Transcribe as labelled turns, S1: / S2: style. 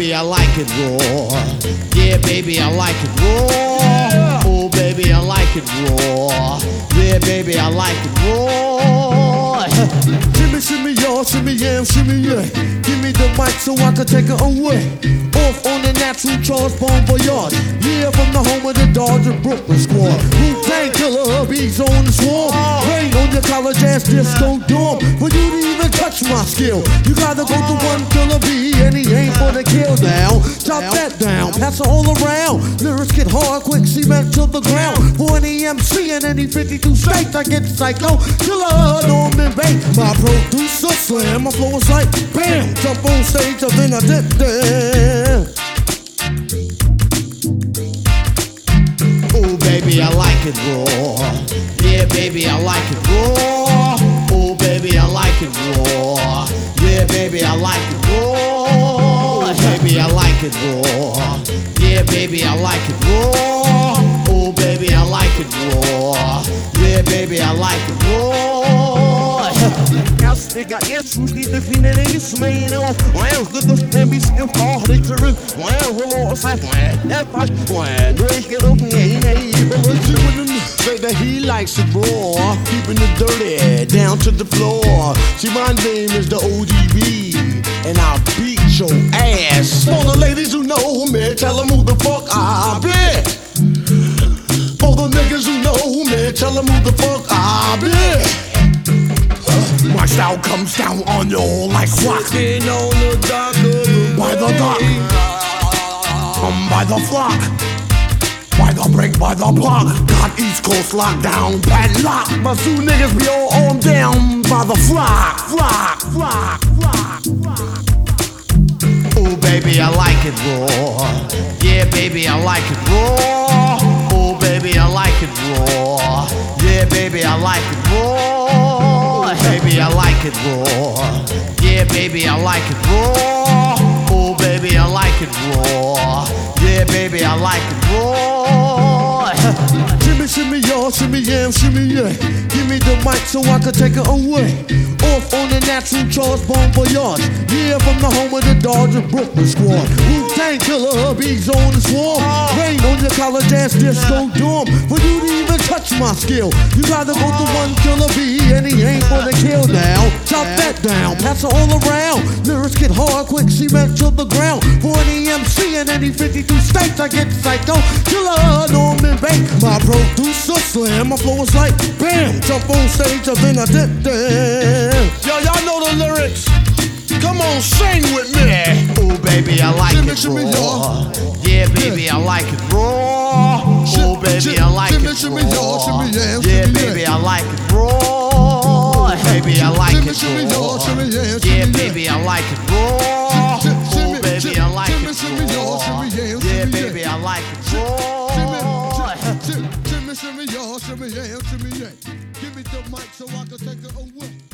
S1: baby, I like it raw. Yeah, baby, I like it raw. Oh, baby, I like it raw. Yeah, baby, I like it raw.
S2: Shimmy, shimmy, y'all, shimmy, yam, shimmy, yeah. Give me the mic so I can take it away. Off on the natural Charles Bon Voyage. Yeah, from the home of the Dodger Brooklyn squad. Wu-Tang Killer, hubby's on the swarm. Rain on your college ass disco dorm. For you to even touch my skill, you gotta go to one killer B, and he ain't for the kill down. Chop that down, pass it all around. Lyrics get hard, quick cement to the ground. For any MC in any 52 states, I get psycho. Killer, Norman Bates. My producer slam, my flow is like bam. Jump on stage, and then I dip there.
S1: Oh, baby, I like it raw. Yeah, baby, I like it raw. Oh, baby, I like it raw. Yeah, baby, I like it raw. Baby, I like it raw. Yeah, baby, I like it raw. Oh, baby, I like it raw. Yeah, baby, I like it raw.
S3: Nigga, Jesus niet te vinden in je smeden. Waarom goed als tempjes in volgende terug? Waarom verloren zijn? Dat was waar. Doe ik het ook niet.
S2: Say that he likes it raw, keeping it dirty down to the floor. See, my name is the OGB, and I'll beat your ass. For the ladies who know me, tell them who the fuck I be. For the niggas who know me, tell them who the fuck I be. My style comes down on you like rock.
S3: Sitting on the dock
S2: By the dock, by the flock, by the break, by the block. Got East Coast lockdown, padlock. My two niggas be all on down by the flock, flock, flock, flock, flock.
S1: Oh, baby, I like it raw. Yeah, baby, I like it raw. Oh, baby, I like it raw. Yeah, baby, I like it raw. Baby, I like it raw. Yeah, baby, I like it raw. Oh, baby, I like it raw. Yeah, baby, I like it raw.
S2: Shimmy, shimmy, y'all, shimmy, yam, shimmy, yeah. Give me the mic so I can take it away. Off on the natural Charles Bon Voyage. Yeah, from the home of the Dodger Brooklyn squad. Wu-Tang Killer, hubby's on the swarm. Rain on your college ass disco dorm. For you to even touch my skill, you gotta go to one killer B, and he ain't for the kill down. Chop that down, pass it all around. Lyrics get hard, quick cement to the ground. For any MC in any 52 states, I get psycho. Killer, Norman Bates. My producer slam, my flow is like bam. Jump on stage, and then I dip there.
S3: Yo, y'all know the lyrics. Come on, sing with me.
S1: Oh, baby, I like
S2: Shimmy,
S1: it
S2: shimmy,
S1: raw.
S2: y'all.
S1: Yeah, baby, I like it raw. Oh, baby, I like
S2: shimmy,
S1: it
S2: shimmy, y'all,
S1: raw.
S2: shimmy, yam,
S1: Yeah,
S2: shimmy,
S1: baby,
S2: yeah.
S1: I like it raw. Baby, I like
S2: Shimmy,
S1: it
S2: shimmy, y'all,
S1: raw.
S2: shimmy, yam,
S1: Yeah,
S2: shimmy, yeah.
S1: baby, I like it raw. Oh, baby, I like it
S2: shimmy, y'all,
S1: raw.
S2: shimmy, yam,
S1: Yeah,
S2: shimmy,
S1: baby, I like it raw.
S2: Shimmy, shimmy, y'all, shimmy, yam, shimmy, yeah. Give me the mic so I can take it away.